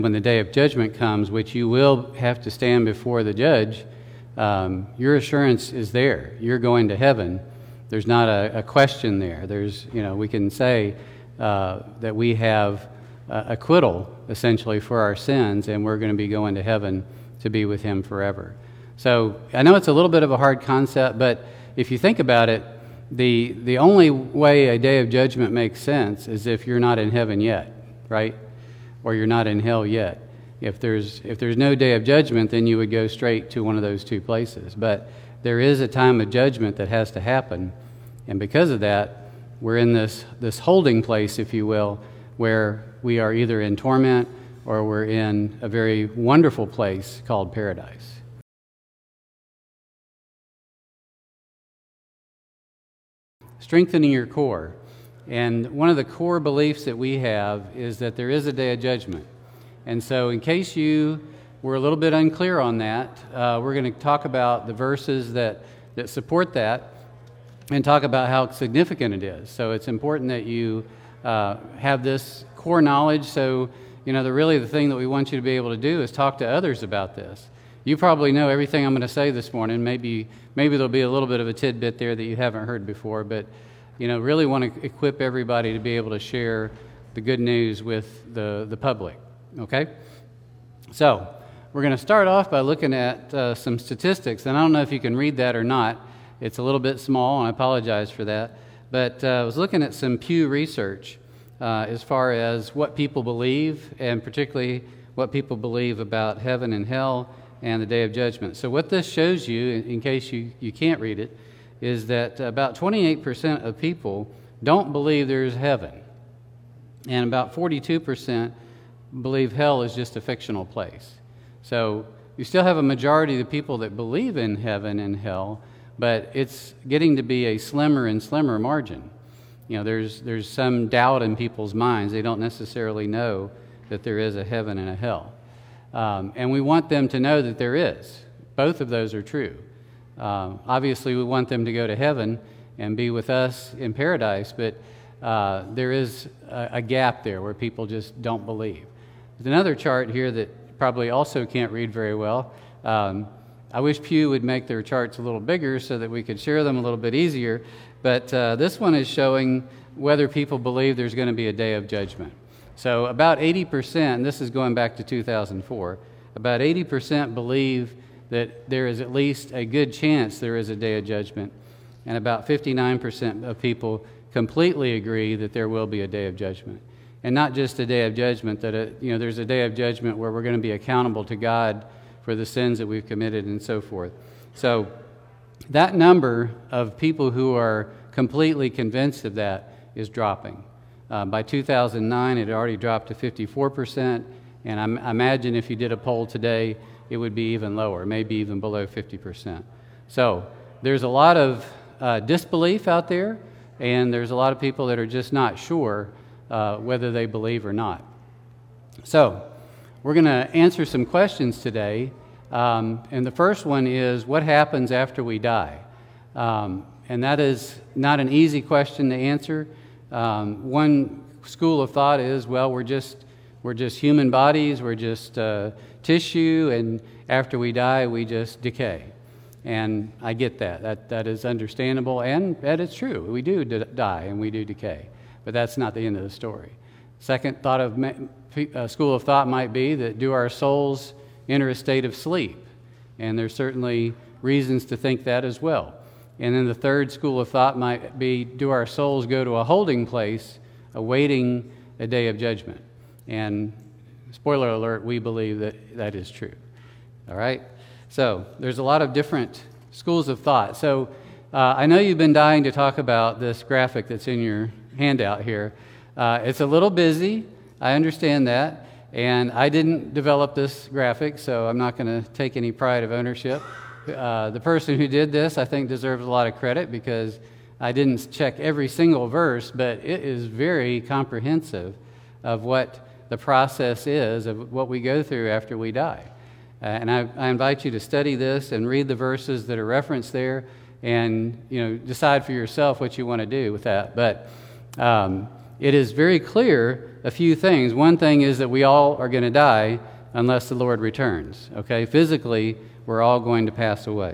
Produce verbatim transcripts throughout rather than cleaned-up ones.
when the day of judgment comes, which you will have to stand before the judge, um, your assurance is there. You're going to heaven. There's not a, a question there. There's, you know, we can say uh, that we have uh, acquittal, essentially, for our sins, and we're going to be going to heaven to be with Him forever. So I know it's a little bit of a hard concept, but if you think about it, the the only way a day of judgment makes sense is if you're not in heaven yet, right? Or you're not in hell yet. If there's if there's no day of judgment, then you would go straight to one of those two places. But there is a time of judgment that has to happen, and because of that, we're in this this holding place, if you will, where we are either in torment or we're in a very wonderful place called paradise. Strengthening your core. And one of the core beliefs that we have is that there is a day of judgment. And so in case you were a little bit unclear on that, uh, we're going to talk about the verses that, that support that and talk about how significant it is. So it's important that you uh, have this core knowledge. So, you know, the really the thing that we want you to be able to do is talk to others about this. You probably know everything I'm going to say this morning. Maybe, maybe there'll be a little bit of a tidbit there that you haven't heard before, but you know, really want to equip everybody to be able to share the good news with the, the public, okay? So, we're going to start off by looking at uh, some statistics, and I don't know if you can read that or not. It's a little bit small, and I apologize for that, but uh, I was looking at some Pew Research uh, as far as what people believe, and particularly what people believe about heaven and hell and the Day of Judgment. So what this shows you, in case you, you can't read it, is that about twenty-eight percent of people don't believe there's heaven, and about forty-two percent believe hell is just a fictional place. So you still have a majority of the people that believe in heaven and hell, but it's getting to be a slimmer and slimmer margin. You know, there's there's some doubt in people's minds. They don't necessarily know that there is a heaven and a hell. Um, and we want them to know that there is. Both of those are true. Uh, obviously, we want them to go to heaven and be with us in paradise, but uh, there is a, a gap there where people just don't believe. There's another chart here that probably also can't read very well. Um, I wish Pew would make their charts a little bigger so that we could share them a little bit easier, but uh, this one is showing whether people believe there's going to be a day of judgment. So about eighty percent, and this is going back to two thousand four, about eighty percent believe that there is at least a good chance there is a day of judgment, and about fifty-nine percent of people completely agree that there will be a day of judgment. And not just a day of judgment, that a, you know, there's a day of judgment where we're going to be accountable to God for the sins that we've committed and so forth. So that number of people who are completely convinced of that is dropping. Uh, by two thousand nine, it had already dropped to fifty-four percent, and I, I imagine if you did a poll today, it would be even lower, maybe even below fifty percent. So there's a lot of uh, disbelief out there, and there's a lot of people that are just not sure uh, whether they believe or not. So we're going to answer some questions today, um, and the first one is, what happens after we die? Um, and that is not an easy question to answer. Um, one school of thought is, well, we're just we're just human bodies, we're just uh, tissue, and after we die, we just decay. And I get that. That that is understandable, and that is true. We do d- die and we do decay, but that's not the end of the story. Second thought of uh, school of thought might be that do our souls enter a state of sleep? And there's certainly reasons to think that as well. And then the third school of thought might be, do our souls go to a holding place awaiting a day of judgment? And spoiler alert, we believe that that is true. All right? So there's a lot of different schools of thought. So uh, I know you've been dying to talk about this graphic that's in your handout here. Uh, it's a little busy. I understand that. And I didn't develop this graphic, so I'm not going to take any pride of ownership. Uh, the person who did this, I think, deserves a lot of credit because I didn't check every single verse, but it is very comprehensive of what the process is, of what we go through after we die. Uh, and I, I invite you to study this and read the verses that are referenced there and, you know, decide for yourself what you want to do with that. But um, it is very clear a few things. One thing is that we all are going to die unless the Lord returns. Okay, physically, we're all going to pass away.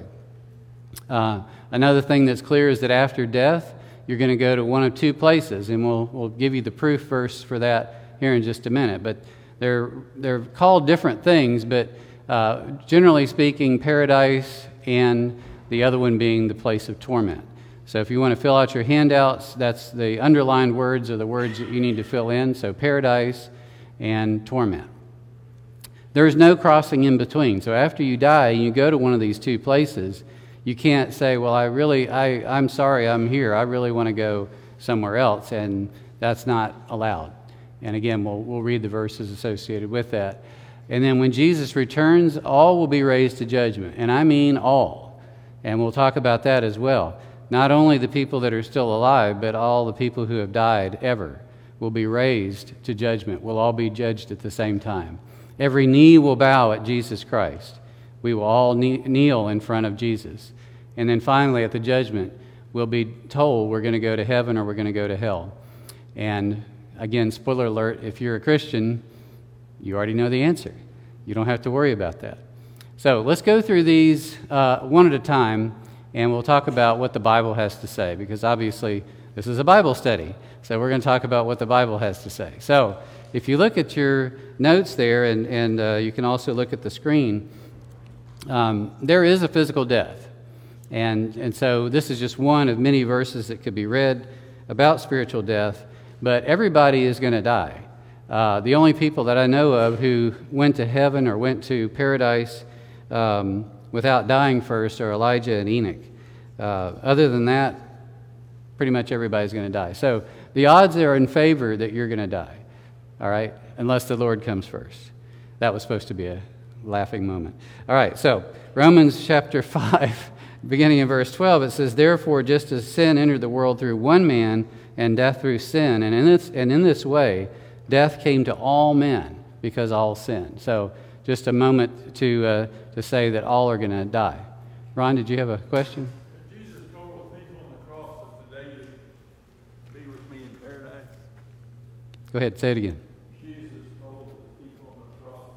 Uh, another thing that's clear is that after death, you're going to go to one of two places, and we'll we'll give you the proof verse for that here in just a minute. But they're they're called different things, but uh, generally speaking, paradise and the other one being the place of torment. So if you want to fill out your handouts, that's the underlined words are the words that you need to fill in. So paradise and torment. There's no crossing in between. So after you die and you go to one of these two places, you can't say, well, I really, I, I'm sorry I'm here. I really want to go somewhere else. And that's not allowed. And again, we'll, we'll read the verses associated with that. And then when Jesus returns, all will be raised to judgment. And I mean all. And we'll talk about that as well. Not only the people that are still alive, but all the people who have died ever will be raised to judgment. We'll all be judged at the same time. Every knee will bow at Jesus Christ. We will all kneel in front of Jesus. And then finally, at the judgment, we'll be told we're going to go to heaven or we're going to go to hell. And again, spoiler alert, if you're a Christian, you already know the answer. You don't have to worry about that. So let's go through these uh, one at a time, and we'll talk about what the Bible has to say, because obviously this is a Bible study. So we're going to talk about what the Bible has to say. So if you look at your notes there, and, and uh, you can also look at the screen, um, there is a physical death. And, and so this is just one of many verses that could be read about spiritual death, but everybody is going to die. Uh, the only people that I know of who went to heaven or went to paradise um, without dying first are Elijah and Enoch. Uh, other than that, pretty much everybody's going to die. So the odds are in favor that you're going to die, all right, unless the Lord comes first. That was supposed to be a laughing moment. All right, so Romans chapter five, beginning in verse twelve, it says, "Therefore, just as sin entered the world through one man, and death through sin, and in this, and in this way, death came to all men because all sinned." So just a moment to uh, to say that all are going to die. Ron, did you have a question? Jesus told the people on the cross that today you'd be with me in paradise. Go ahead, say it again. Jesus told the people on the cross.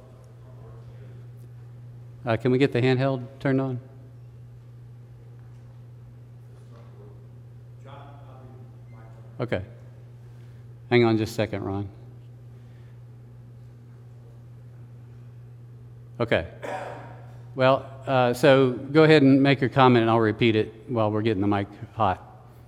Uh, can we get the handheld turned on? Okay. Hang on just a second, Ron. Okay. Well, uh, so go ahead and make your comment, and I'll repeat it while we're getting the mic hot.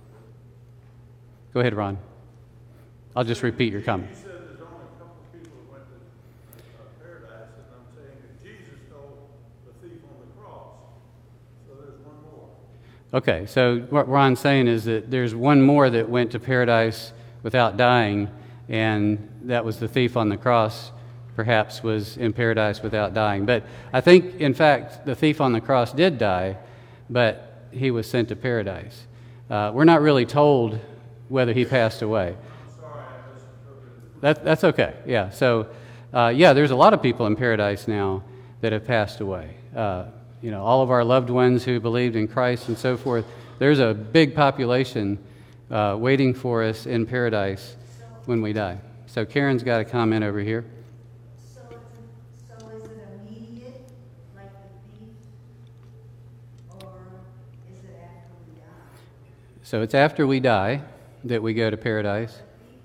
Go ahead, Ron. I'll just repeat your comment. You said there's only a couple of people who went to uh, paradise, and I'm saying that Jesus told the thief on the cross. So there's one more. Okay, so what Ron's saying is that there's one more that went to paradise without dying, and that was the thief on the cross, perhaps was in paradise without dying. But I think, in fact, the thief on the cross did die, but he was sent to paradise. Uh, we're not really told whether he passed away. I'm sorry, I misinterpreted. That, that's okay, yeah. So, uh, yeah, there's a lot of people in paradise now that have passed away. Uh, you know, all of our loved ones who believed in Christ and so forth. There's a big population uh, waiting for us in paradise when we die. So Karen's got a comment over here. So, it's, so is it immediate, like the thief, or is it after we die? So it's after we die that we go to paradise.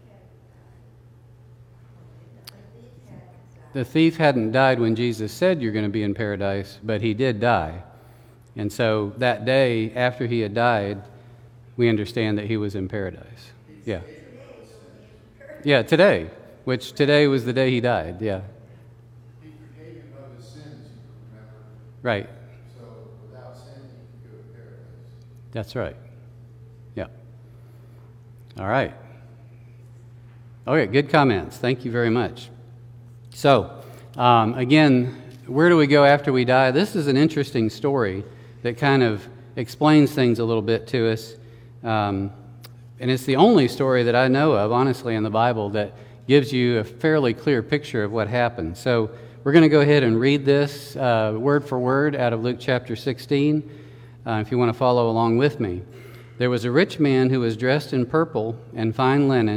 The thief hadn't died when Jesus said you're going to be in paradise, but he did die. And so that day after he had died, we understand that he was in paradise. Yeah. Yeah, today, which today was the day he died, yeah. He forgave him of his sins, remember? Right. So without sin, he could go to paradise. That's right. Yeah. All right. Okay, good comments. Thank you very much. So, um, again, where do we go after we die? This is an interesting story that kind of explains things a little bit to us. Um, and it's the only story that I know of, honestly, in the Bible that gives you a fairly clear picture of what happened. So we're going to go ahead and read this uh, word for word out of Luke chapter sixteen, uh, if you want to follow along with me. "There was a rich man who was dressed in purple and fine linen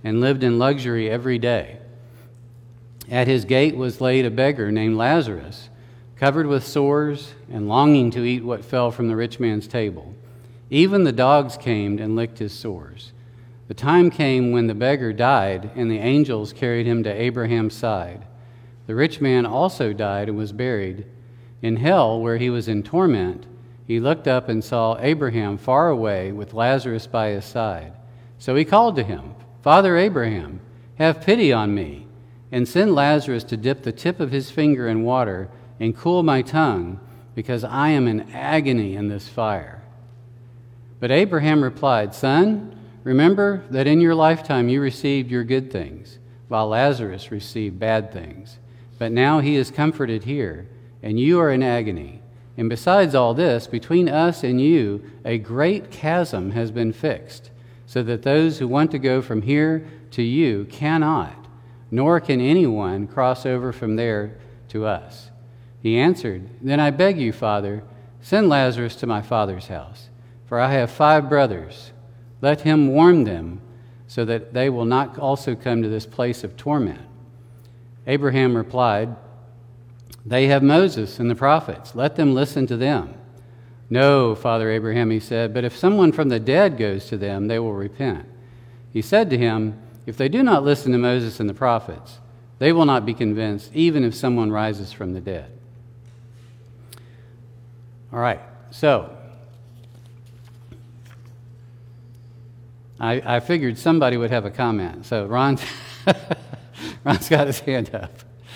and lived in luxury every day. At his gate was laid a beggar named Lazarus, covered with sores and longing to eat what fell from the rich man's table. Even the dogs came and licked his sores. The time came when the beggar died, and the angels carried him to Abraham's side. The rich man also died and was buried. In hell, where he was in torment, he looked up and saw Abraham far away with Lazarus by his side. So he called to him, "Father Abraham, have pity on me, and send Lazarus to dip the tip of his finger in water and cool my tongue, because I am in agony in this fire." But Abraham replied, "Son, remember that in your lifetime you received your good things, while Lazarus received bad things. But now he is comforted here, and you are in agony. And besides all this, between us and you a great chasm has been fixed, so that those who want to go from here to you cannot, nor can anyone cross over from there to us." He answered, "Then I beg you, Father, send Lazarus to my father's house, for I have five brothers. Let him warn them, so that they will not also come to this place of torment." Abraham replied, "They have Moses and the prophets. Let them listen to them." "No, Father Abraham," he said, "but if someone from the dead goes to them, they will repent." He said to him, "If they do not listen to Moses and the prophets, they will not be convinced, even if someone rises from the dead." All right, so I, I figured somebody would have a comment. So Ron, Ron's got his hand up.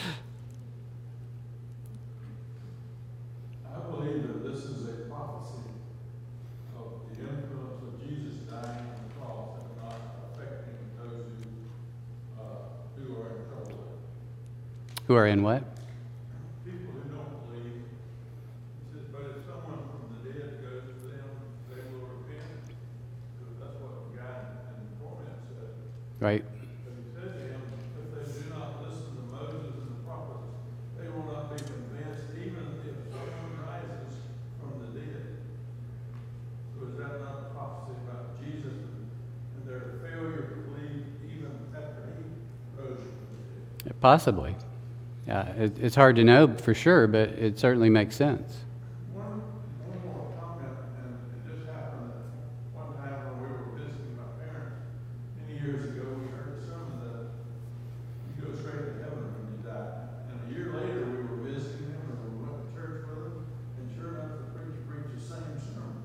I believe that this is a prophecy of the influence of Jesus dying on the cross and not affecting those who, uh, who are in trouble. Who are in what? People who don't believe. He says, but if someone from the dead goes to them, they will repent. Because that's what the guy in the torment said. Right. But he said to him, if they do not listen to Moses and the prophets, they will not be convinced, even if someone rises from the dead. So is that not a prophecy about Jesus and their failure to believe even after he rose from the dead? Possibly. Yeah, it, it's hard to know for sure, but it certainly makes sense. One, one more comment, and it just happened that one time when we were visiting my parents many years ago, we heard a sermon that you go straight to heaven when you die. And a year later, we were visiting them, and we went to church with them, and sure enough, the preacher preached the same sermon.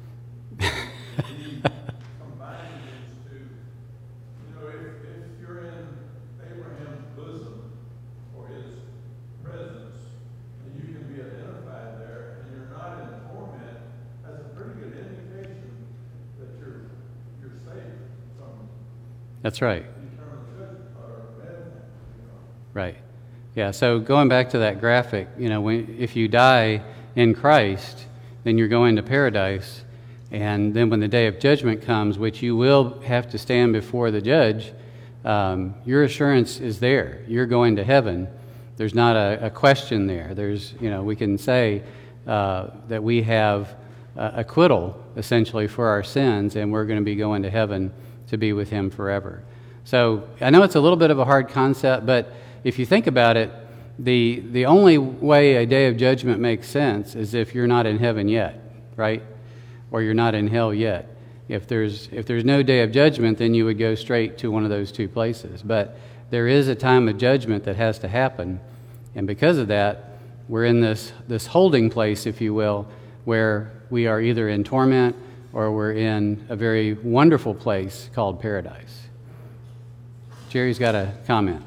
He combined these two. You know, if, if you're in Abraham's bosom, or his presence, and you can be identified there, and you're not in torment, that's a pretty good indication that you're you're safe from That's right. eternal judgment or bad things, you know. Right. Yeah, so going back to that graphic, you know, when, if you die in Christ, then you're going to paradise. And then when the day of judgment comes, which you will have to stand before the judge, um, your assurance is there. You're going to heaven. There's not a, a question there. There's, you know, we can say uh, that we have uh, acquittal, essentially, for our sins, and we're going to be going to heaven to be with him forever. So I know it's a little bit of a hard concept, but if you think about it, the the only way a day of judgment makes sense is if you're not in heaven yet, right? Or you're not in hell yet. If there's if there's no day of judgment, then you would go straight to one of those two places. But there is a time of judgment that has to happen, and because of that, we're in this this holding place, if you will, where we are either in torment or we're in a very wonderful place called paradise. Jerry's got a comment.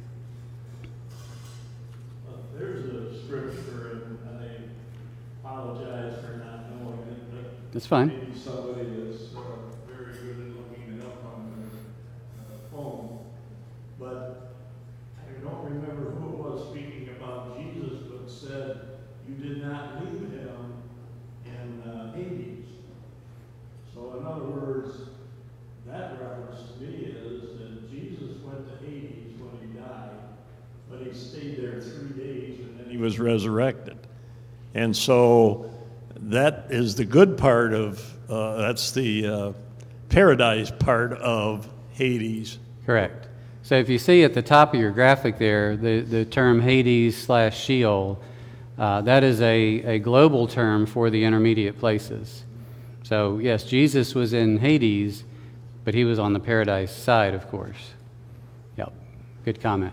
Uh, There's a scripture, and I apologize for not knowing it, but That's fine. maybe somebody is uh, very good at looking it up on their uh, phone. But I don't remember who it was speaking about Jesus, but said, "You did not leave him in uh, Hades." So in other words, that reference to me is that Jesus went to Hades when he died, but he stayed there three days and then he was resurrected. And so that is the good part of, uh, that's the uh, paradise part of Hades. Correct. So if you see at the top of your graphic there, the, the term Hades slash Sheol, uh, that is a, a global term for the intermediate places. So yes, Jesus was in Hades, but he was on the paradise side, of course. Yep, good comment.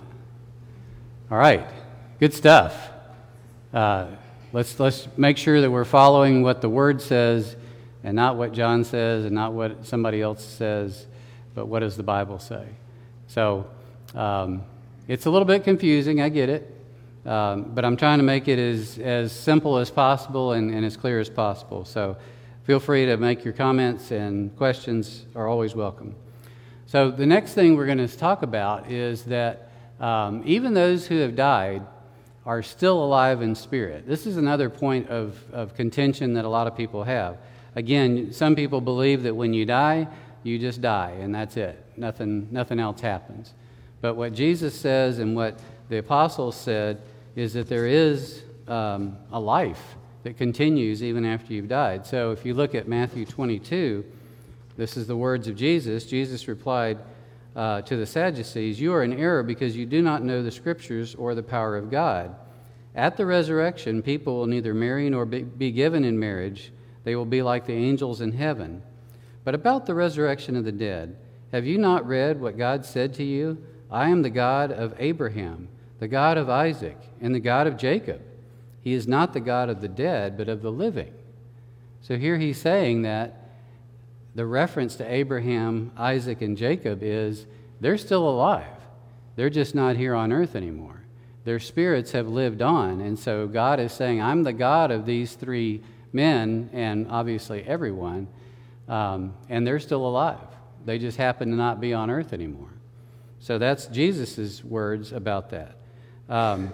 All right, good stuff. Uh, let's let's make sure that we're following what the Word says, and not what John says, and not what somebody else says, but what does the Bible say? So um, it's a little bit confusing, I get it, um, but I'm trying to make it as, as simple as possible and, and as clear as possible. So feel free to make your comments, and questions are always welcome. So the next thing we're going to talk about is that um, even those who have died are still alive in spirit. This is another point of, of contention that a lot of people have. Again, some people believe that when you die, you just die, and that's it. Nothing, nothing else happens. But what Jesus says and what the apostles said is that there is um, a life that continues even after you've died. So if you look at Matthew twenty-two, this is the words of Jesus. Jesus replied uh, to the Sadducees, "You are in error because you do not know the Scriptures or the power of God. At the resurrection, people will neither marry nor be, be given in marriage. They will be like the angels in heaven. But about the resurrection of the dead, have you not read what God said to you? I am the God of Abraham, the God of Isaac, and the God of Jacob. He is not the God of the dead, but of the living." So here he's saying that the reference to Abraham, Isaac, and Jacob is they're still alive. They're just not here on earth anymore. Their spirits have lived on. And so God is saying, I'm the God of these three men, and obviously everyone, um, and they're still alive. They just happen to not be on earth anymore. So that's Jesus' words about that. Um,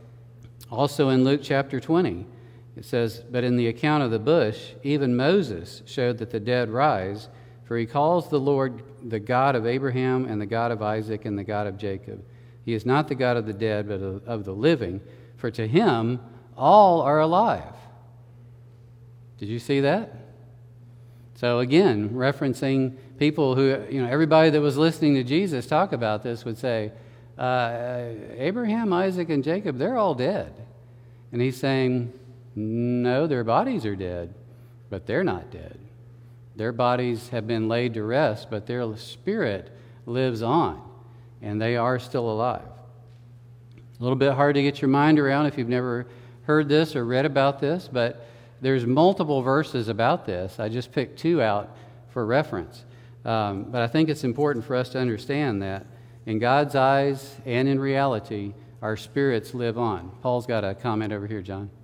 also in Luke chapter twenty, it says, "But in the account of the bush, even Moses showed that the dead rise, for he calls the Lord the God of Abraham and the God of Isaac and the God of Jacob. He is not the God of the dead, but of, of the living, for to him all are alive." Did you see that? So again, referencing people who, you know, everybody that was listening to Jesus talk about this would say, uh, Abraham, Isaac, and Jacob, they're all dead. And he's saying, no, their bodies are dead, but they're not dead. Their bodies have been laid to rest, but their spirit lives on, and they are still alive. A little bit hard to get your mind around if you've never heard this or read about this, but there's multiple verses about this. I just picked two out for reference. Um, but I think it's important for us to understand that in God's eyes and in reality, our spirits live on. Paul's got a comment over here, John.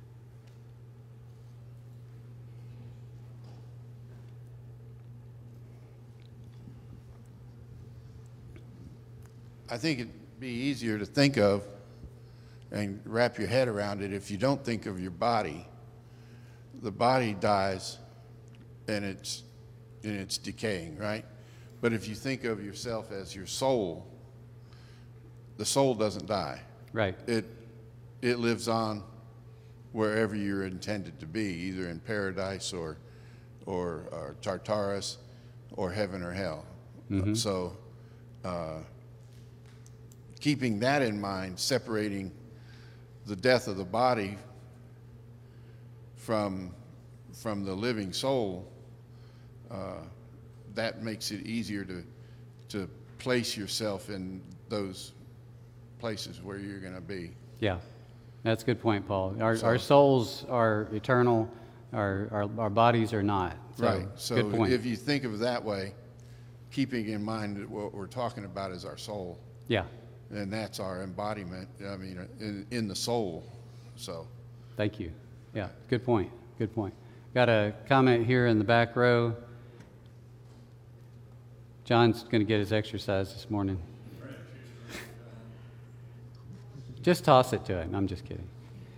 I think it'd be easier to think of and wrap your head around it if you don't think of your body. The body dies and it's and it's decaying, right? But if you think of yourself as your soul, the soul doesn't die. Right. It it lives on wherever you're intended to be, either in paradise or or, or Tartarus or heaven or hell. Mm-hmm. So uh, keeping that in mind, separating the death of the body from from the living soul, uh, that makes it easier to to place yourself in those places where you're going to be. Yeah, that's a good point, Paul. Our so, our souls are eternal. Our, our our bodies are not. So, right. So good point. If you think of it that way, keeping in mind that what we're talking about is our soul. Yeah. And that's our embodiment, I mean, in, in the soul. So. Thank you. Yeah, good point. Good point. Got a comment here in the back row. John's going to get his exercise this morning. Just toss it to him. I'm just kidding.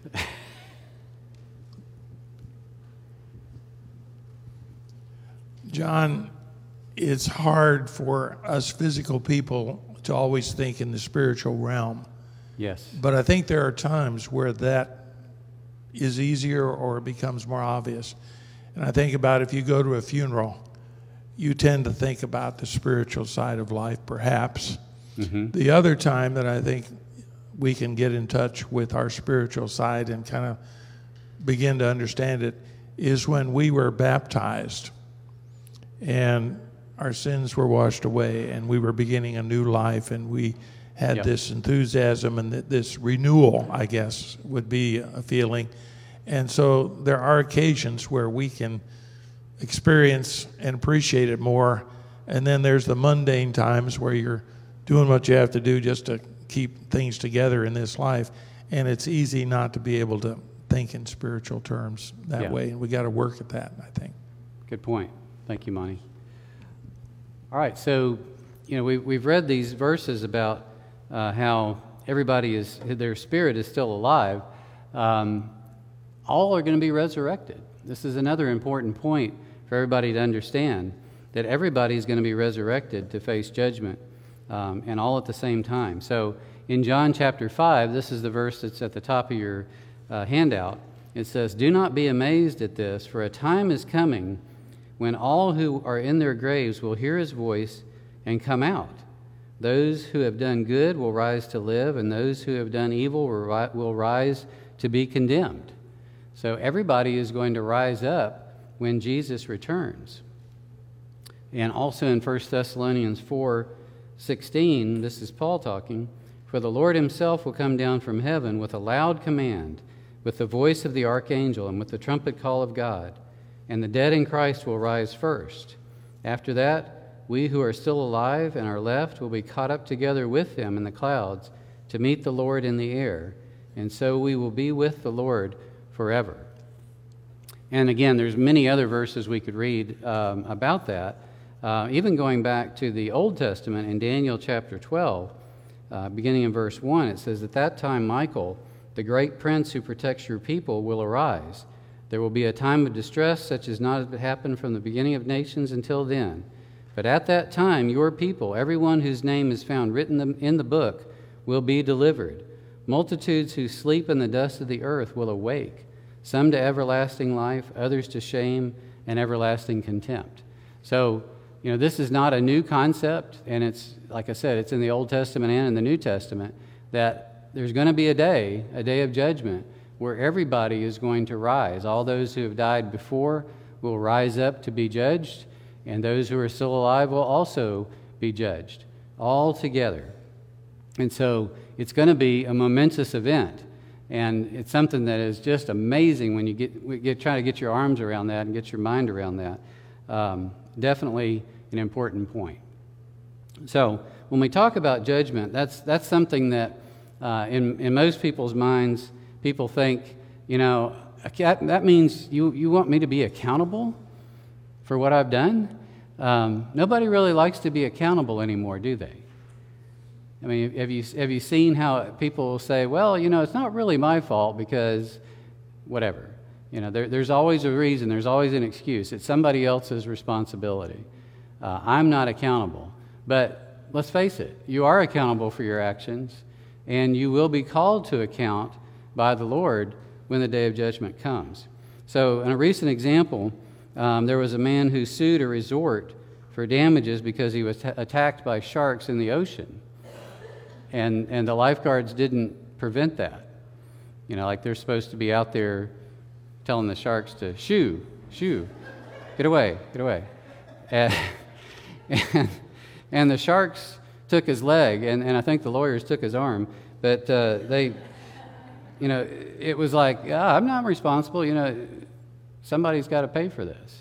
John, it's hard for us physical people to always think in the spiritual realm. Yes. But I think there are times where that is easier or it becomes more obvious. And I think about if you go to a funeral, you tend to think about the spiritual side of life, perhaps. Mm-hmm. The other time that I think we can get in touch with our spiritual side and kind of begin to understand it is when we were baptized and our sins were washed away and we were beginning a new life, and we had Yep. this enthusiasm and th- this renewal, I guess, would be a feeling. And so there are occasions where we can experience and appreciate it more. And then there's the mundane times where you're doing what you have to do just to keep things together in this life. And it's easy not to be able to think in spiritual terms that Yeah. way. And we got to work at that, I think. Good point. Thank you, Monty. All right, so, you know, we, we've read these verses about uh, how everybody is, their spirit is still alive. Um, all are going to be resurrected. This is another important point for everybody to understand, that everybody is going to be resurrected to face judgment, um, and all at the same time. So in John chapter five, this is the verse that's at the top of your uh, handout. It says, "Do not be amazed at this, for a time is coming when all who are in their graves will hear his voice and come out. Those who have done good will rise to live, and those who have done evil will ri- will rise to be condemned." So everybody is going to rise up when Jesus returns. And also in First Thessalonians four sixteen, this is Paul talking, "For the Lord himself will come down from heaven with a loud command, with the voice of the archangel, and with the trumpet call of God. And the dead in Christ will rise first. After that, we who are still alive and are left will be caught up together with them in the clouds to meet the Lord in the air. And so we will be with the Lord forever." And again, there's many other verses we could read um, about that. Uh, even going back to the Old Testament in Daniel chapter twelve, uh, beginning in verse one, it says, "At that time Michael, the great prince who protects your people, will arise. There will be a time of distress such as not happened from the beginning of nations until then. But at that time your people, everyone whose name is found written in the book, will be delivered. Multitudes who sleep in the dust of the earth will awake, some to everlasting life, others to shame and everlasting contempt." So, you know, this is not a new concept, and it's, like I said, it's in the Old Testament and in the New Testament, that there's going to be a day, a day of judgment, where everybody is going to rise. All those who have died before will rise up to be judged, and those who are still alive will also be judged, all together. And so it's going to be a momentous event, and it's something that is just amazing when you get, get try to get your arms around that and get your mind around that. Um, definitely an important point. So when we talk about judgment, that's that's something that uh, in in most people's minds, people think, you know, that means you, you want me to be accountable for what I've done? Um, nobody really likes to be accountable anymore, do they? I mean, have you have you seen how people say, well, you know, it's not really my fault because whatever. You know, there, there's always a reason. There's always an excuse. It's somebody else's responsibility. Uh, I'm not accountable. But let's face it, you are accountable for your actions, and you will be called to account by the Lord when the day of judgment comes. So in a recent example, um, there was a man who sued a resort for damages because he was t- attacked by sharks in the ocean. And and the lifeguards didn't prevent that. You know, like they're supposed to be out there telling the sharks to shoo, shoo, get away, get away. And, and, and the sharks took his leg, and, and I think the lawyers took his arm, but uh, they, you know, it was like, ah, I'm not responsible, you know, somebody's got to pay for this.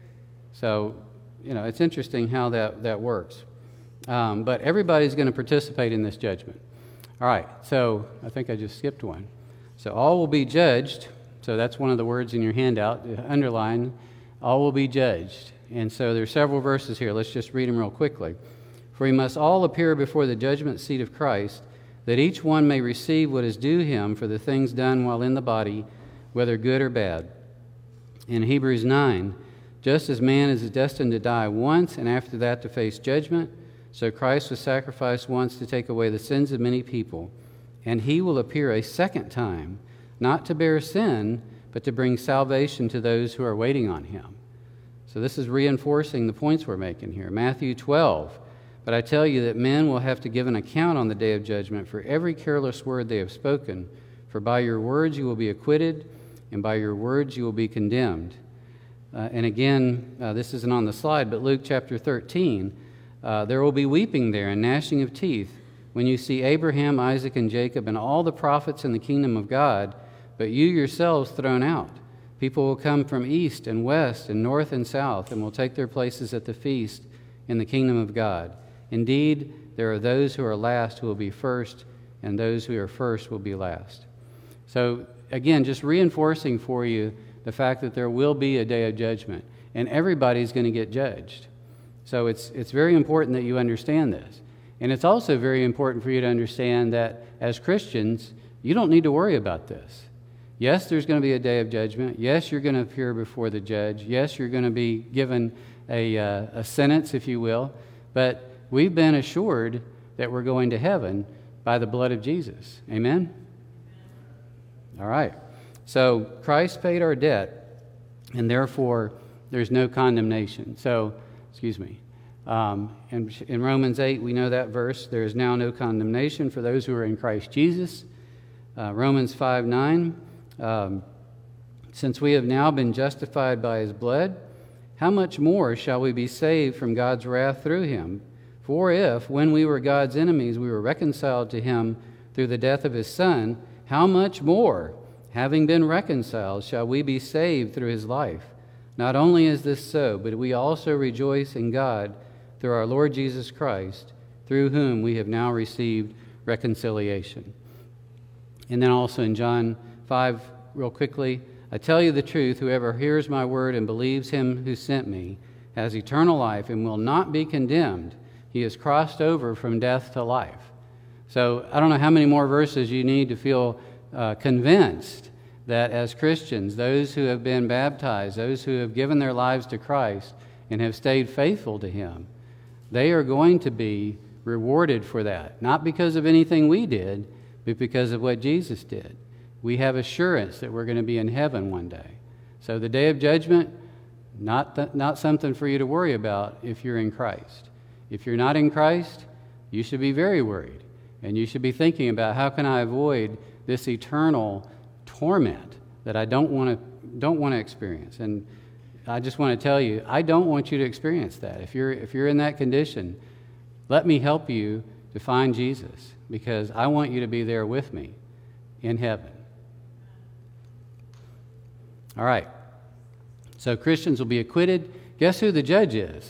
So, you know, it's interesting how that, that works. Um, but everybody's going to participate in this judgment. All right, so I think I just skipped one. So all will be judged. So that's one of the words in your handout, underline, all will be judged. And so there's several verses here. Let's just read them real quickly. "For we must all appear before the judgment seat of Christ, that each one may receive what is due him for the things done while in the body, whether good or bad." In Hebrews nine, "Just as man is destined to die once and after that to face judgment, so Christ was sacrificed once to take away the sins of many people, and he will appear a second time, not to bear sin, but to bring salvation to those who are waiting on him." So this is reinforcing the points we're making here. Matthew twelve, but I tell you that men will have to give an account on the day of judgment for every careless word they have spoken. For by your words you will be acquitted, and by your words you will be condemned. Uh, and again, uh, this isn't on the slide, but Luke chapter thirteen, uh, there will be weeping there and gnashing of teeth when you see Abraham, Isaac, and Jacob and all the prophets in the kingdom of God, but you yourselves thrown out. People will come from east and west and north and south and will take their places at the feast in the kingdom of God. Indeed, there are those who are last who will be first, and those who are first will be last. So again, just reinforcing for you the fact that there will be a day of judgment, and everybody's going to get judged. So it's it's very important that you understand this. And it's also very important for you to understand that as Christians, you don't need to worry about this. Yes, there's going to be a day of judgment. Yes, you're going to appear before the judge. Yes, you're going to be given a, uh, a sentence, if you will. But we've been assured that we're going to heaven by the blood of Jesus. Amen? All right. So Christ paid our debt, and therefore there's no condemnation. So, excuse me. Um, in, in Romans eight, we know that verse. There is now no condemnation for those who are in Christ Jesus. Uh, Romans five nine. Um, Since we have now been justified by his blood, how much more shall we be saved from God's wrath through him? For if, when we were God's enemies, we were reconciled to him through the death of his Son, how much more, having been reconciled, shall we be saved through his life? Not only is this so, but we also rejoice in God through our Lord Jesus Christ, through whom we have now received reconciliation. And then also in John five, real quickly, I tell you the truth, whoever hears my word and believes him who sent me has eternal life and will not be condemned. He has crossed over from death to life. So I don't know how many more verses you need to feel uh, convinced that as Christians, those who have been baptized, those who have given their lives to Christ and have stayed faithful to him, they are going to be rewarded for that. Not because of anything we did, but because of what Jesus did. We have assurance that we're going to be in heaven one day. So the day of judgment, not, th- not something for you to worry about if you're in Christ. If you're not in Christ, you should be very worried. And you should be thinking about, how can I avoid this eternal torment that I don't want to don't want to experience? And I just want to tell you, I don't want you to experience that. If you're if you're in that condition, let me help you to find Jesus, because I want you to be there with me in heaven. All right. So Christians will be acquitted. Guess who the judge is?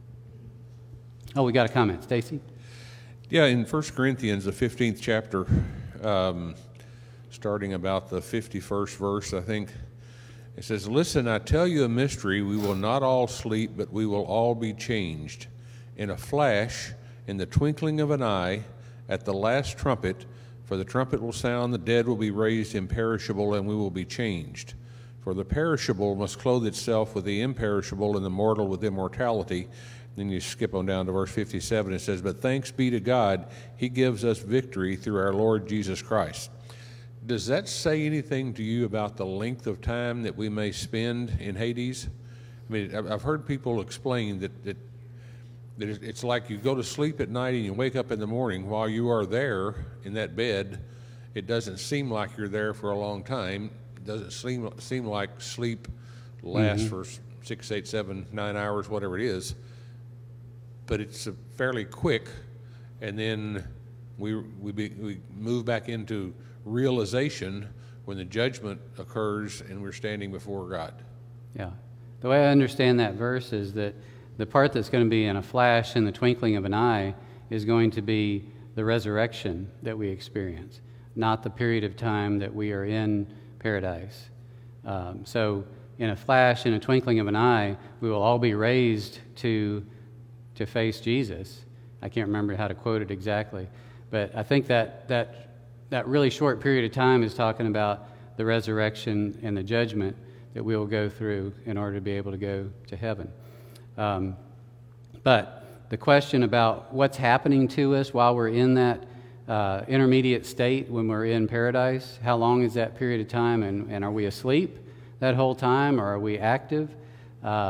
Oh, we got a comment. Stacy? Yeah, in First Corinthians, the fifteenth chapter, um, starting about the fifty-first verse, I think, it says, "Listen, I tell you a mystery. We will not all sleep, but we will all be changed. In a flash, in the twinkling of an eye, at the last trumpet, for the trumpet will sound, the dead will be raised imperishable, and we will be changed. For the perishable must clothe itself with the imperishable, and the mortal with immortality." Then you skip on down to verse fifty-seven. It says, "But thanks be to God, he gives us victory through our Lord Jesus Christ." Does that say anything to you about the length of time that we may spend in Hades? I mean, I've heard people explain that, that, that it's like you go to sleep at night and you wake up in the morning. While you are there in that bed, it doesn't seem like you're there for a long time. It doesn't seem, seem like sleep lasts mm-hmm. for six, eight, seven, nine hours, whatever it is. But it's fairly quick, and then we we, be, we move back into realization when the judgment occurs and we're standing before God. Yeah. The way I understand that verse is that the part that's going to be in a flash, in the twinkling of an eye, is going to be the resurrection that we experience, not the period of time that we are in paradise. Um, so in a flash, in a twinkling of an eye, we will all be raised to to face Jesus. I can't remember how to quote it exactly, but I think that that that really short period of time is talking about the resurrection and the judgment that we will go through in order to be able to go to heaven. Um, but the question about what's happening to us while we're in that uh, intermediate state when we're in paradise, how long is that period of time, and, and are we asleep that whole time, or are we active? Uh,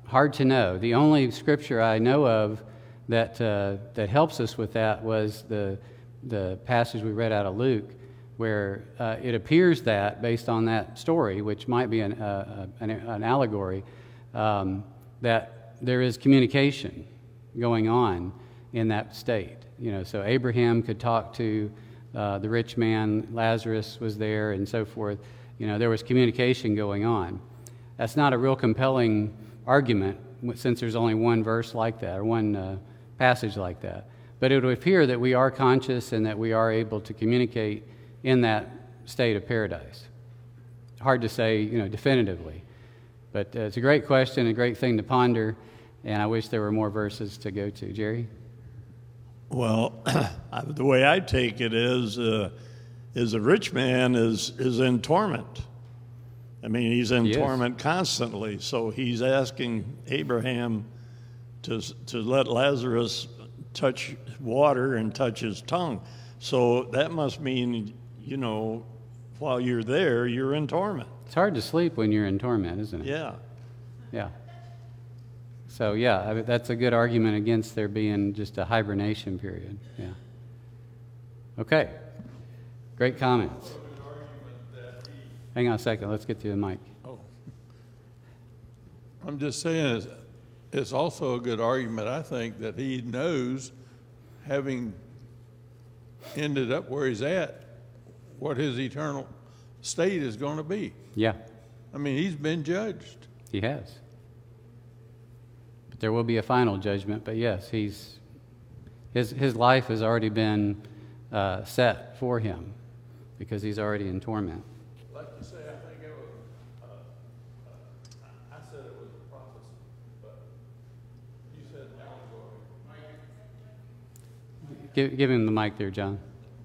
hard to know. The only scripture I know of that uh, that helps us with that was the the passage we read out of Luke, where uh, it appears that, based on that story, which might be an, uh, an, an allegory, um, that there is communication going on in that state. You know, so Abraham could talk to uh, the rich man, Lazarus was there, and so forth. You know, there was communication going on. That's not a real compelling argument, since there's only one verse like that, or one uh, passage like that. But it would appear that we are conscious and that we are able to communicate in that state of paradise. Hard to say, you know, definitively. But uh, it's a great question, a great thing to ponder, and I wish there were more verses to go to. Jerry? Well, the way I take it is, uh, is a rich man is, is in torment. I mean, he's in He is. torment constantly, so he's asking Abraham to to let Lazarus touch water and touch his tongue. So that must mean, you know, while you're there, you're in torment. It's hard to sleep when you're in torment, isn't it? Yeah. Yeah. So, yeah, I mean, that's a good argument against there being just a hibernation period. Yeah. Okay. Great comments. Hang on a second. Let's get to the mic. Oh. I'm just saying it's, it's also a good argument, I think, that he knows, having ended up where he's at, what his eternal state is going to be. Yeah, I mean, he's been judged. he has. But there will be a final judgment. But yes, he's his his life has already been uh, set for him because he's already in torment. Like you say, I think it was, uh, uh, I said it was a prophecy, but you said allegory. Give, give him the mic there, John.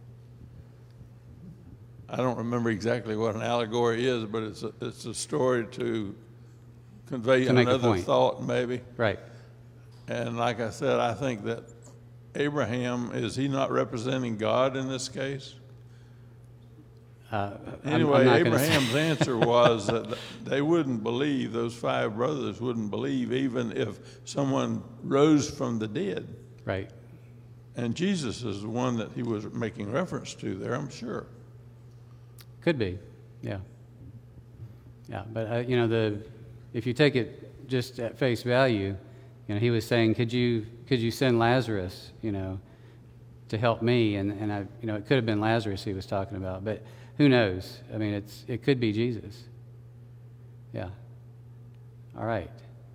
I don't remember exactly what an allegory is, but it's a, it's a story to convey To make a another point. thought, maybe. Right. And like I said, I think that Abraham, is he not representing God in this case? Uh, I'm- Anyway, I'm not gonna say- Abraham's answer was that they wouldn't believe, those five brothers wouldn't believe, even if someone rose from the dead. Right. And Jesus is the one that he was making reference to there, I'm sure. Could be, yeah, yeah. But uh, you know, the if you take it just at face value, you know, he was saying, could you could you send Lazarus, you know, to help me? And and I, you know, it could have been Lazarus he was talking about, but who knows? I mean, it's it could be Jesus. Yeah. All right.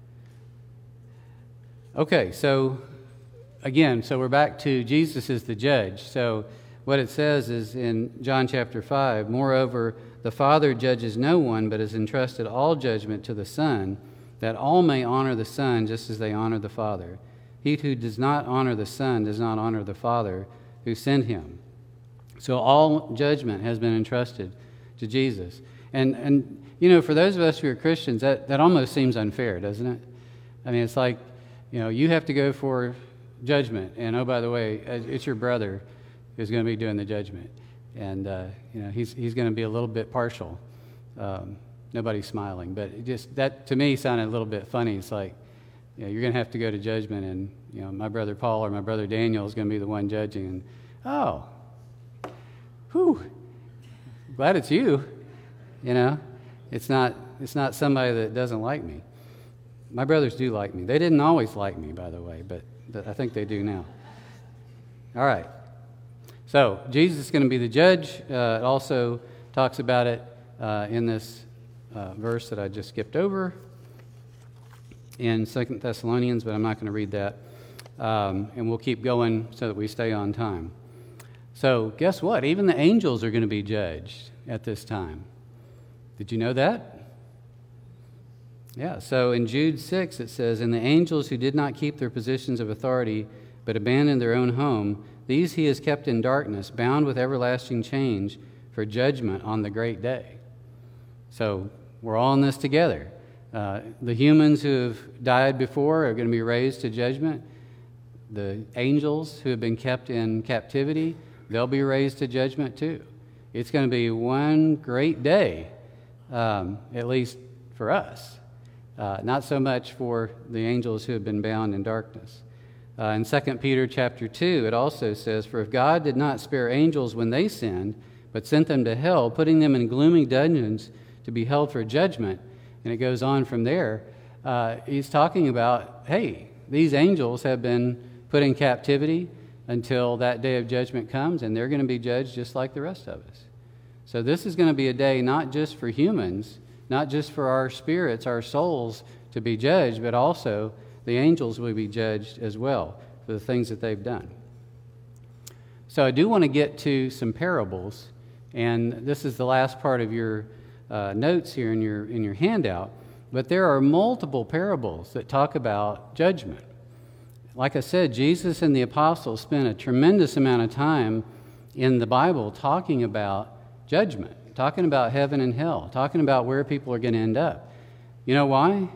Okay, so again, so we're back to Jesus is the judge. So what it says is in John chapter five, moreover, the Father judges no one, but has entrusted all judgment to the Son, that all may honor the Son just as they honor the Father. He who does not honor the Son does not honor the Father who sent him. So all judgment has been entrusted to Jesus. And, and you know, for those of us who are Christians, that, that almost seems unfair, doesn't it? I mean, it's like, you know, you have to go for judgment, and oh, by the way, it's your brother who's going to be doing the judgment. And, uh, you know, he's he's going to be a little bit partial. Um, nobody's smiling. But it just that, to me, sounded a little bit funny. It's like, you know, you're going to have to go to judgment, and, you know, my brother Paul or my brother Daniel is going to be the one judging. And, oh, whew, glad it's you. You know, it's not it's not somebody that doesn't like me. My brothers do like me. They didn't always like me, by the way, but I think they do now. All right. So Jesus is going to be the judge. Uh, it also talks about it uh, in this uh, verse that I just skipped over in Second Thessalonians, but I'm not going to read that. Um, and we'll keep going so that we stay on time. So guess what? Even the angels are going to be judged at this time. Did you know that? Yeah, so in Jude six it says, "And the angels who did not keep their positions of authority but abandoned their own home, these he has kept in darkness, bound with everlasting chains for judgment on the great day." So we're all in this together. Uh, the humans who have died before are going to be raised to judgment. The angels who have been kept in captivity, they'll be raised to judgment too. It's going to be one great day, um, at least for us. Uh, not so much for the angels who have been bound in darkness. Uh, in Second Peter chapter two, it also says, "For if God did not spare angels when they sinned, but sent them to hell, putting them in gloomy dungeons to be held for judgment," and it goes on from there, uh, he's talking about, hey, these angels have been put in captivity until that day of judgment comes, and they're going to be judged just like the rest of us. So this is going to be a day not just for humans, not just for our spirits, our souls to be judged, but also the angels will be judged as well for the things that they've done. So I do want to get to some parables, and this is the last part of your uh, notes here in your in your handout, but there are multiple parables that talk about judgment. Like I said, Jesus and the apostles spent a tremendous amount of time in the Bible talking about judgment, talking about heaven and hell, talking about where people are going to end up. You know why?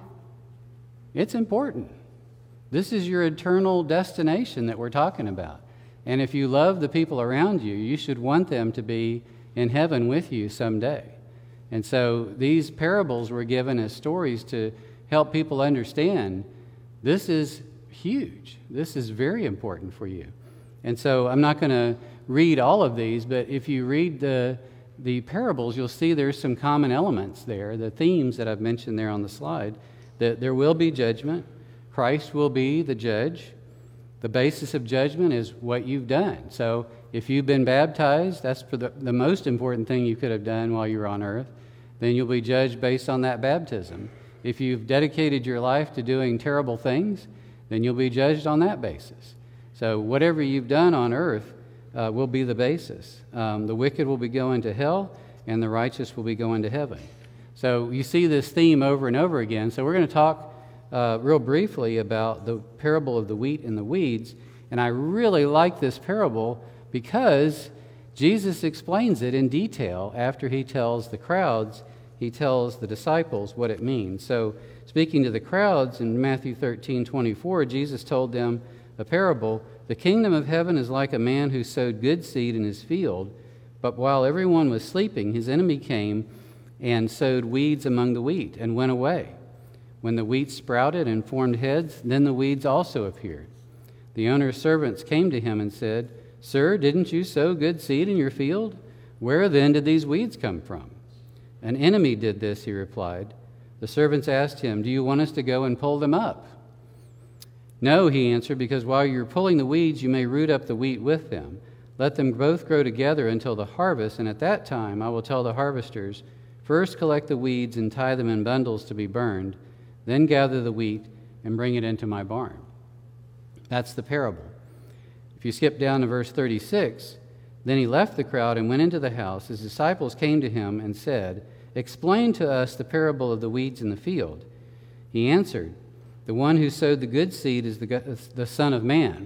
It's important. This is your eternal destination that we're talking about. And if you love the people around you, you should want them to be in heaven with you someday. And so these parables were given as stories to help people understand this is huge. This is very important for you. And so I'm not going to read all of these, but if you read the the parables, you'll see there's some common elements there, the themes that I've mentioned there on the slide, that there will be judgment. Christ will be the judge. The basis of judgment is what you've done. So if you've been baptized, that's for the, the most important thing you could have done while you were on earth, then you'll be judged based on that baptism. If you've dedicated your life to doing terrible things, then you'll be judged on that basis. So whatever you've done on earth uh, will be the basis. Um, the wicked will be going to hell, and the righteous will be going to heaven. So you see this theme over and over again. So we're going to talk uh, real briefly about the parable of the wheat and the weeds. And I really like this parable because Jesus explains it in detail after he tells the crowds, he tells the disciples what it means. So speaking to the crowds in Matthew thirteen twenty-four, Jesus told them a parable. "The kingdom of heaven is like a man who sowed good seed in his field, but while everyone was sleeping, his enemy came and sowed weeds among the wheat and went away. When the wheat sprouted and formed heads, then the weeds also appeared. The owner's servants came to him and said, 'Sir, didn't you sow good seed in your field? Where then did these weeds come from?' 'An enemy did this,' he replied. The servants asked him, 'Do you want us to go and pull them up?' 'No,' he answered, 'because while you're pulling the weeds, you may root up the wheat with them. Let them both grow together until the harvest, and at that time I will tell the harvesters, first collect the weeds and tie them in bundles to be burned, then gather the wheat and bring it into my barn.'" That's the parable. If you skip down to verse thirty-six, "Then he left the crowd and went into the house. His disciples came to him and said, 'Explain to us the parable of the weeds in the field.' He answered, 'The one who sowed the good seed is the, the Son of Man.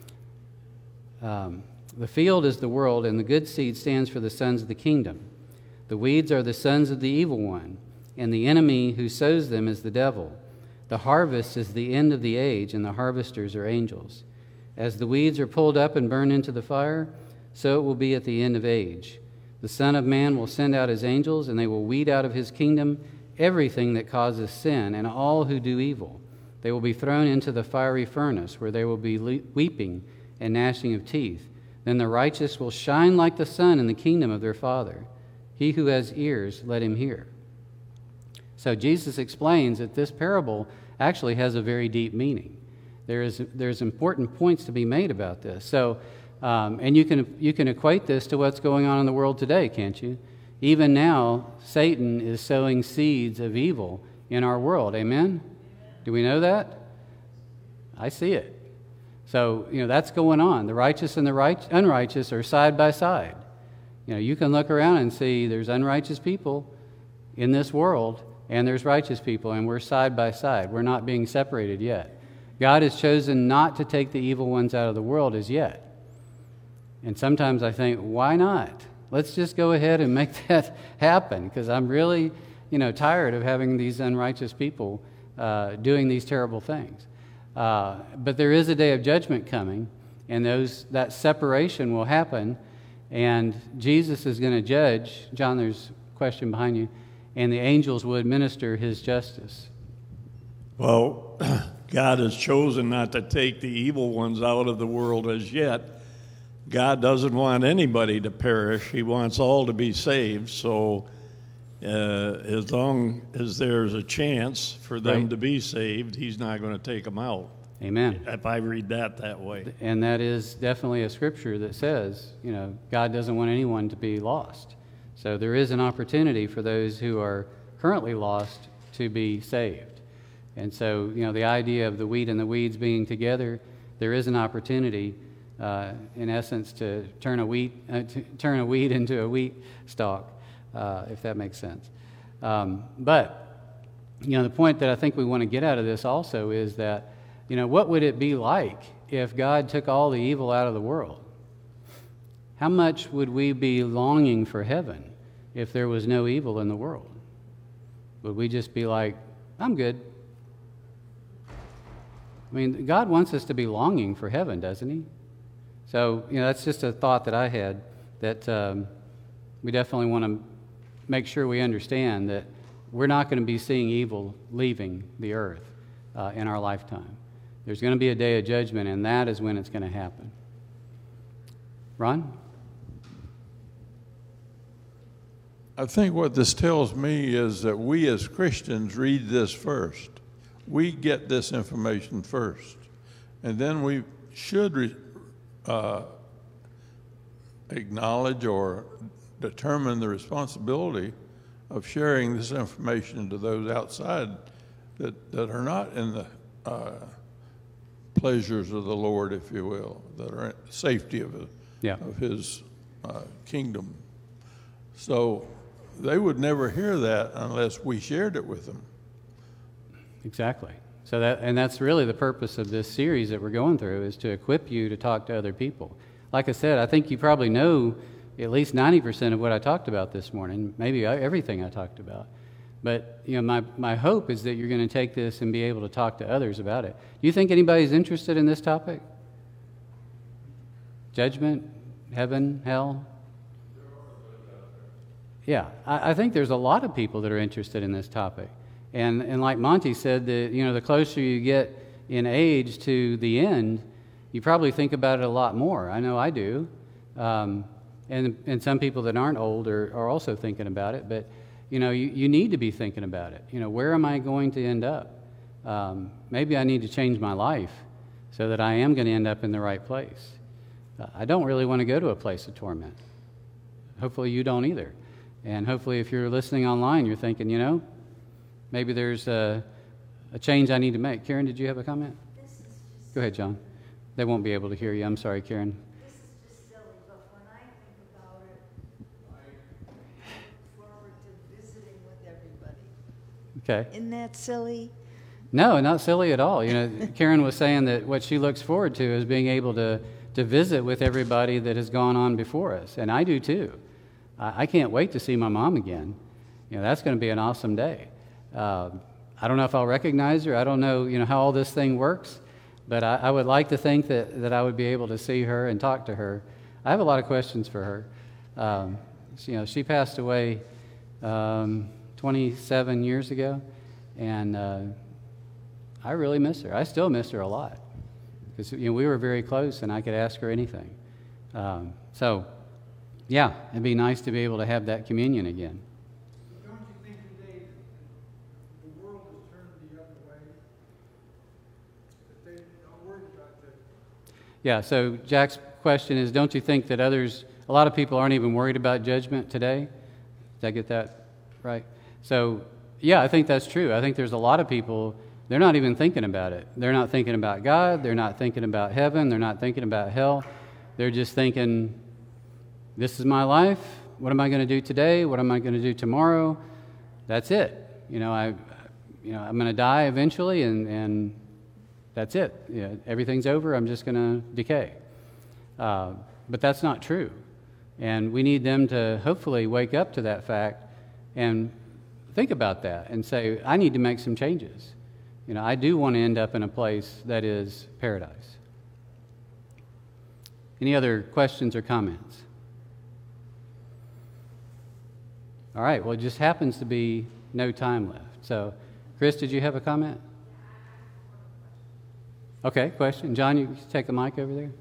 Um, the field is the world, and the good seed stands for the sons of the kingdom. The weeds are the sons of the evil one, and the enemy who sows them is the devil. The harvest is the end of the age, and the harvesters are angels. As the weeds are pulled up and burned into the fire, so it will be at the end of age. The Son of Man will send out his angels, and they will weed out of his kingdom everything that causes sin and all who do evil. They will be thrown into the fiery furnace, where there will be weeping and gnashing of teeth. Then the righteous will shine like the sun in the kingdom of their Father. He who has ears, let him hear." So Jesus explains that this parable actually has a very deep meaning. There is there's important points to be made about this. So, um, and you can you can equate this to what's going on in the world today, can't you? Even now, Satan is sowing seeds of evil in our world. Amen? Do we know that? I see it. So, you know, that's going on. The righteous and the right, unrighteous are side by side. You know, you can look around and see there's unrighteous people in this world, and there's righteous people, and we're side by side. We're not being separated yet. God has chosen not to take the evil ones out of the world as yet. And sometimes I think, why not? Let's just go ahead and make that happen, because I'm really, you know, tired of having these unrighteous people uh, doing these terrible things. Uh, but there is a day of judgment coming, and those that separation will happen, and Jesus is going to judge. John, there's a question behind you. And the angels will administer his justice. Well, God has chosen not to take the evil ones out of the world as yet. God doesn't want anybody to perish. He wants all to be saved. So uh, as long as there's a chance for them Right. to be saved, he's not going to take them out. Amen. If I read that that way. And that is definitely a scripture that says, you know, God doesn't want anyone to be lost. So there is an opportunity for those who are currently lost to be saved. And so, you know, the idea of the wheat and the weeds being together, there is an opportunity, uh, in essence, to turn a wheat, uh, to turn a weed into a wheat stalk, uh, if that makes sense. Um, but, you know, the point that I think we want to get out of this also is that, you know, what would it be like if God took all the evil out of the world? How much would we be longing for heaven if there was no evil in the world? Would we just be like, I'm good? I mean, God wants us to be longing for heaven, doesn't he? So, you know, that's just a thought that I had, that um, we definitely want to make sure we understand that we're not going to be seeing evil leaving the earth uh, in our lifetime. There's going to be a day of judgment, and that is when it's going to happen. Ron? I think what this tells me is that we as Christians read this first. We get this information first. And then we should re, uh, acknowledge or determine the responsibility of sharing this information to those outside that, that are not in the uh, pleasures of the Lord, if you will, that are in safety of, it, Yeah. of his uh, kingdom. So they would never hear that unless we shared it with them. Exactly. So that, and that's really the purpose of this series that we're going through, is to equip you to talk to other people. Like I said, I think you probably know at least ninety percent of what I talked about this morning, maybe everything I talked about. But, you know, my, my hope is that you're going to take this and be able to talk to others about it. Do you think anybody's interested in this topic? Judgment, heaven, hell? Yeah, I, I think there's a lot of people that are interested in this topic. And and like Monty said, the, you know, the closer you get in age to the end, you probably think about it a lot more. I know I do. Um, and and some people that aren't old are, are also thinking about it. But, you know, you, you need to be thinking about it. You know, where am I going to end up? Um, maybe I need to change my life so that I am going to end up in the right place. Uh, I don't really want to go to a place of torment. Hopefully you don't either. And hopefully if you're listening online, you're thinking, you know, maybe there's a, a change I need to make. Karen, did you have a comment? This is just, Go ahead, John. They won't be able to hear you. I'm sorry, Karen. this is just silly, but when I think about it, I look forward to visiting with everybody. Okay. Isn't that silly? No, not silly at all. You know, Karen was saying that what she looks forward to is being able to, to visit with everybody that has gone on before us. And I do too. I, I can't wait to see my mom again. You know, that's going to be an awesome day. Uh, I don't know if I'll recognize her. I don't know, you know, how all this thing works. But I, I would like to think that, that I would be able to see her and talk to her. I have a lot of questions for her. Um, she, you know, she passed away um, twenty-seven years ago, and uh, I really miss her. I still miss her a lot because, you know, we were very close, and I could ask her anything. Um, so, yeah, it'd be nice to be able to have that communion again. Don't you think today the world has turned the other way? That they are worried about that? Yeah, so Jack's question is, don't you think that others, a lot of people aren't even worried about judgment today? Did I get that right? So, yeah, I think that's true. I think there's a lot of people, they're not even thinking about it. They're not thinking about God. They're not thinking about heaven. They're not thinking about hell. They're just thinking, this is my life. What am I going to do today? What am I going to do tomorrow? That's it. You know, I, you know, I'm going to die eventually, and, and that's it. You know, everything's over. I'm just going to decay. Uh, but that's not true. And we need them to hopefully wake up to that fact and think about that and say, I need to make some changes. You know, I do want to end up in a place that is paradise. Any other questions or comments? All right, well, it just happens to be no time left. So, Chris, did you have a comment? I Okay, question. John, you take the mic over there.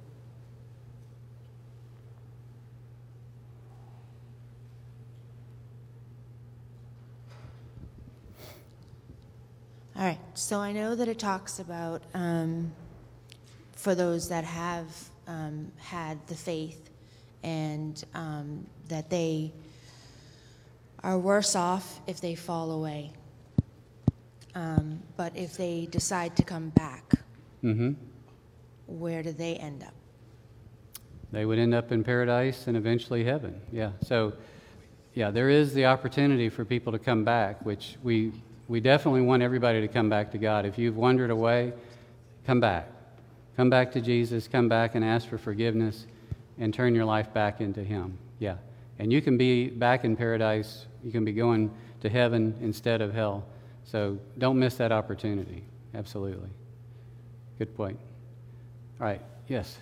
All right, so I know that it talks about um, for those that have um, had the faith and um, that they are worse off if they fall away. Um, but if they decide to come back, Mm-hmm. where do they end up? They would end up in paradise and eventually heaven. Yeah. So, yeah, there is the opportunity for people to come back, which we we definitely want everybody to come back to God. If you've wandered away, come back. Come back to Jesus. Come back and ask for forgiveness and turn your life back into Him. Yeah. And you can be back in paradise. You can be going to heaven instead of hell. So don't miss that opportunity. Absolutely. Good point. All right. Yes.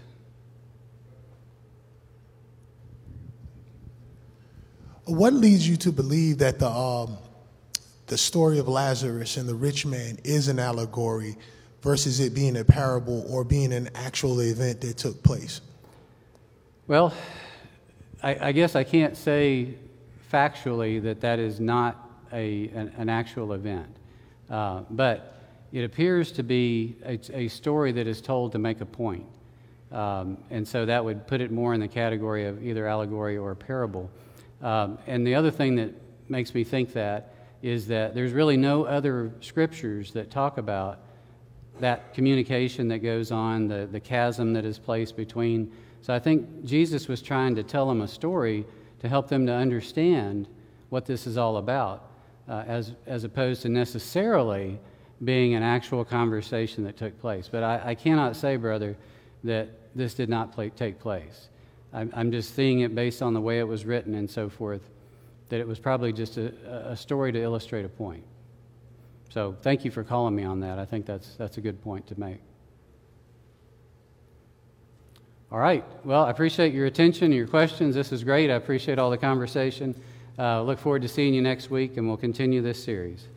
What leads you to believe that the um, the story of Lazarus and the rich man is an allegory versus it being a parable or being an actual event that took place? Well, I, I guess I can't say factually that that is not a an, an actual event, uh, but it appears to be a, a story that is told to make a point, um, and so that would put it more in the category of either allegory or parable. Um, and the other thing that makes me think that is that there's really no other scriptures that talk about that communication that goes on, the, the chasm that is placed between. So I think Jesus was trying to tell them a story to help them to understand what this is all about, uh, as, as opposed to necessarily being an actual conversation that took place. But I, I cannot say, brother, that this did not play, take place. I'm, I'm just seeing it based on the way it was written and so forth, that it was probably just a, a story to illustrate a point. So thank you for calling me on that. I think that's that's a good point to make. All right. Well, I appreciate your attention and your questions. This is great. I appreciate all the conversation. Uh, look forward to seeing you next week, and we'll continue this series.